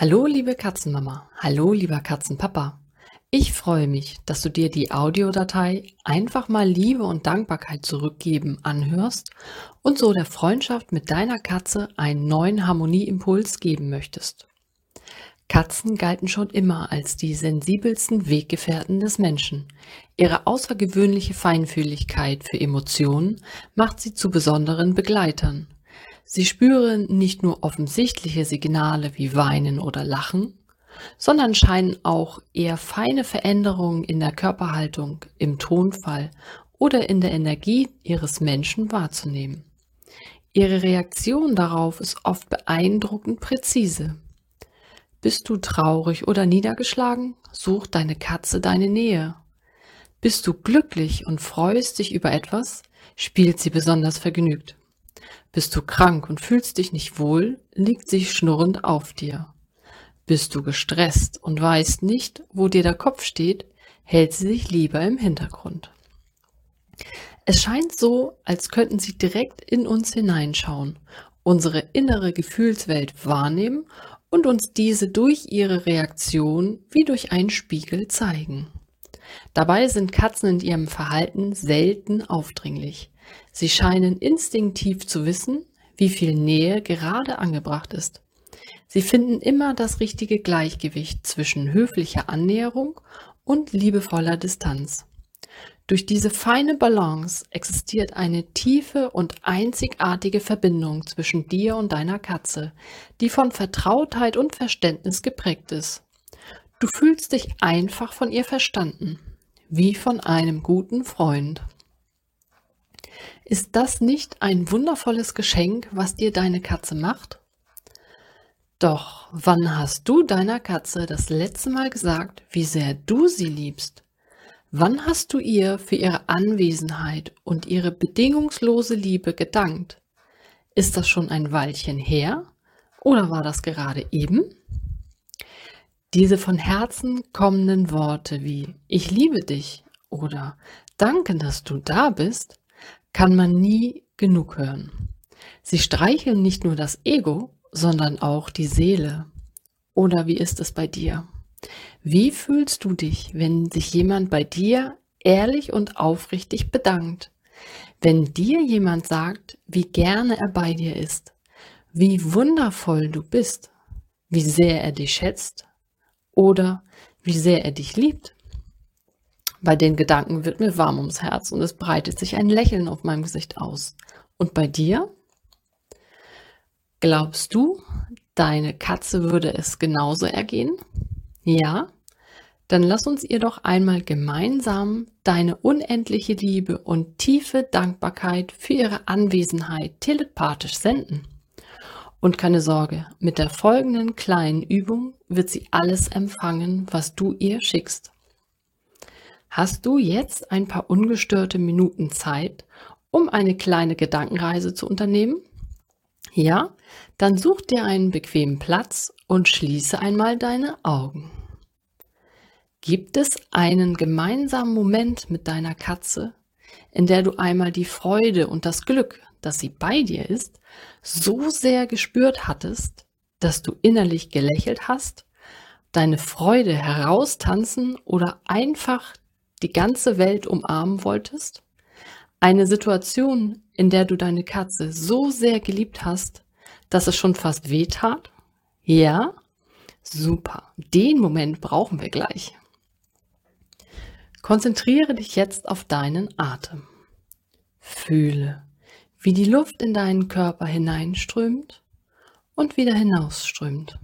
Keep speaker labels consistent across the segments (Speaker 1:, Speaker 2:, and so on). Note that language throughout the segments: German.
Speaker 1: Hallo, liebe Katzenmama. Hallo, lieber Katzenpapa. Ich freue mich, dass du dir die Audiodatei "Einfach mal Liebe und Dankbarkeit zurückgeben" anhörst und so der Freundschaft mit deiner Katze einen neuen Harmonieimpuls geben möchtest. Katzen galten schon immer als die sensibelsten Weggefährten des Menschen. Ihre außergewöhnliche Feinfühligkeit für Emotionen macht sie zu besonderen Begleitern. Sie spüren nicht nur offensichtliche Signale wie Weinen oder Lachen, sondern scheinen auch eher feine Veränderungen in der Körperhaltung, im Tonfall oder in der Energie ihres Menschen wahrzunehmen. Ihre Reaktion darauf ist oft beeindruckend präzise. Bist du traurig oder niedergeschlagen? Sucht deine Katze deine Nähe. Bist du glücklich und freust dich über etwas? Spielt sie besonders vergnügt. Bist du krank und fühlst dich nicht wohl? Liegt sie schnurrend auf dir. Bist du gestresst und weißt nicht, wo dir der Kopf steht? Hält sie sich lieber im Hintergrund. Es scheint so, als könnten sie direkt in uns hineinschauen, unsere innere Gefühlswelt wahrnehmen und uns diese durch ihre Reaktion wie durch einen Spiegel zeigen. Dabei sind Katzen in ihrem Verhalten selten aufdringlich. Sie scheinen instinktiv zu wissen, wie viel Nähe gerade angebracht ist. Sie finden immer das richtige Gleichgewicht zwischen höflicher Annäherung und liebevoller Distanz. Durch diese feine Balance existiert eine tiefe und einzigartige Verbindung zwischen dir und deiner Katze, die von Vertrautheit und Verständnis geprägt ist. Du fühlst dich einfach von ihr verstanden, wie von einem guten Freund. Ist das nicht ein wundervolles Geschenk, was dir deine Katze macht? Doch wann hast du deiner Katze das letzte Mal gesagt, wie sehr du sie liebst? Wann hast du ihr für ihre Anwesenheit und ihre bedingungslose Liebe gedankt? Ist das schon ein Weilchen her oder war das gerade eben? Diese von Herzen kommenden Worte wie "Ich liebe dich" oder "Danke, dass du da bist" kann man nie genug hören. Sie streicheln nicht nur das Ego, sondern auch die Seele. Oder wie ist es bei dir? Wie fühlst du dich, wenn sich jemand bei dir ehrlich und aufrichtig bedankt? Wenn dir jemand sagt, wie gerne er bei dir ist, wie wundervoll du bist, wie sehr er dich schätzt oder wie sehr er dich liebt? Bei den Gedanken wird mir warm ums Herz und es breitet sich ein Lächeln auf meinem Gesicht aus. Und bei dir? Glaubst du, deine Katze würde es genauso ergehen? Ja? Dann lass uns ihr doch einmal gemeinsam deine unendliche Liebe und tiefe Dankbarkeit für ihre Anwesenheit telepathisch senden. Und keine Sorge, mit der folgenden kleinen Übung wird sie alles empfangen, was du ihr schickst. Hast du jetzt ein paar ungestörte Minuten Zeit, um eine kleine Gedankenreise zu unternehmen? Ja? Dann such dir einen bequemen Platz und schließe einmal deine Augen. Gibt es einen gemeinsamen Moment mit deiner Katze, in der du einmal die Freude und das Glück, dass sie bei dir ist, so sehr gespürt hattest, dass du innerlich gelächelt hast, deine Freude heraustanzen oder einfach die ganze Welt umarmen wolltest? Eine Situation, in der du deine Katze so sehr geliebt hast, dass es schon fast weh tat? Ja? Super. Den Moment brauchen wir gleich. Konzentriere dich jetzt auf deinen Atem. Fühle, wie die Luft in deinen Körper hineinströmt und wieder hinausströmt.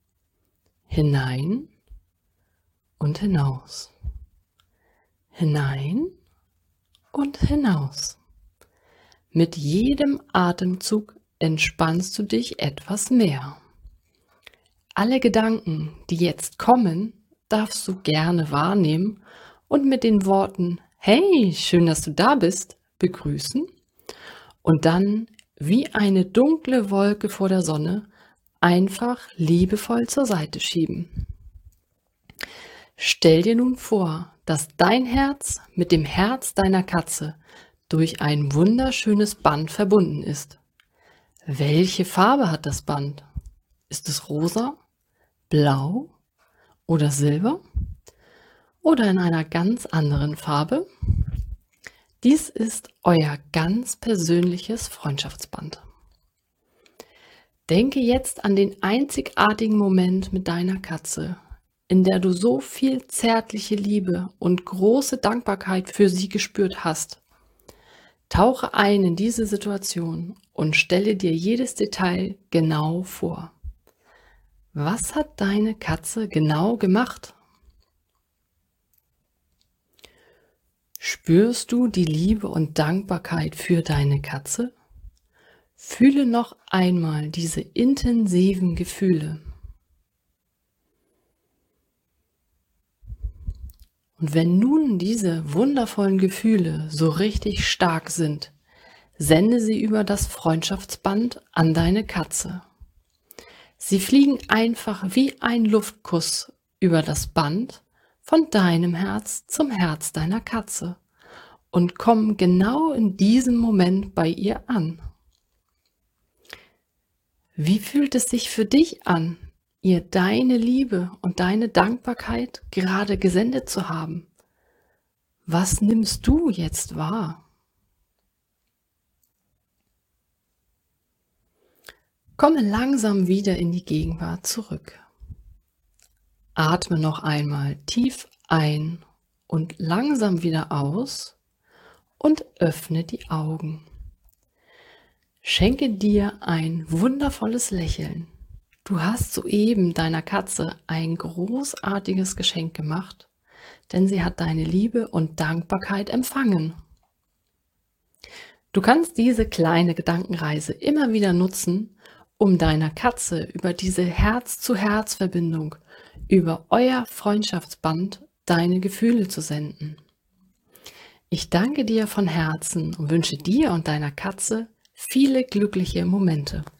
Speaker 1: Hinein und hinaus. Hinein und hinaus. Mit jedem Atemzug entspannst du dich etwas mehr. Alle Gedanken, die jetzt kommen, darfst du gerne wahrnehmen und mit den Worten "Hey, schön, dass du da bist" begrüßen und dann wie eine dunkle Wolke vor der Sonne einfach liebevoll zur Seite schieben. Stell dir nun vor, dass dein Herz mit dem Herz deiner Katze durch ein wunderschönes Band verbunden ist. Welche Farbe hat das Band? Ist es rosa, blau oder silber oder in einer ganz anderen Farbe? Dies ist euer ganz persönliches Freundschaftsband. Denke jetzt an den einzigartigen Moment mit deiner Katze, in der du so viel zärtliche Liebe und große Dankbarkeit für sie gespürt hast. Tauche ein in diese Situation und stelle dir jedes Detail genau vor. Was hat deine Katze genau gemacht? Spürst du die Liebe und Dankbarkeit für deine Katze? Fühle noch einmal diese intensiven Gefühle. Und wenn nun diese wundervollen Gefühle so richtig stark sind, sende sie über das Freundschaftsband an deine Katze. Sie fliegen einfach wie ein Luftkuss über das Band von deinem Herz zum Herz deiner Katze und kommen genau in diesem Moment bei ihr an. Wie fühlt es sich für dich an, ihr deine Liebe und deine Dankbarkeit gerade gesendet zu haben? Was nimmst du jetzt wahr? Komme langsam wieder in die Gegenwart zurück. Atme noch einmal tief ein und langsam wieder aus und öffne die Augen. Schenke dir ein wundervolles Lächeln. Du hast soeben deiner Katze ein großartiges Geschenk gemacht, denn sie hat deine Liebe und Dankbarkeit empfangen. Du kannst diese kleine Gedankenreise immer wieder nutzen, um deiner Katze über diese Herz-zu-Herz-Verbindung, über euer Freundschaftsband deine Gefühle zu senden. Ich danke dir von Herzen und wünsche dir und deiner Katze viele glückliche Momente.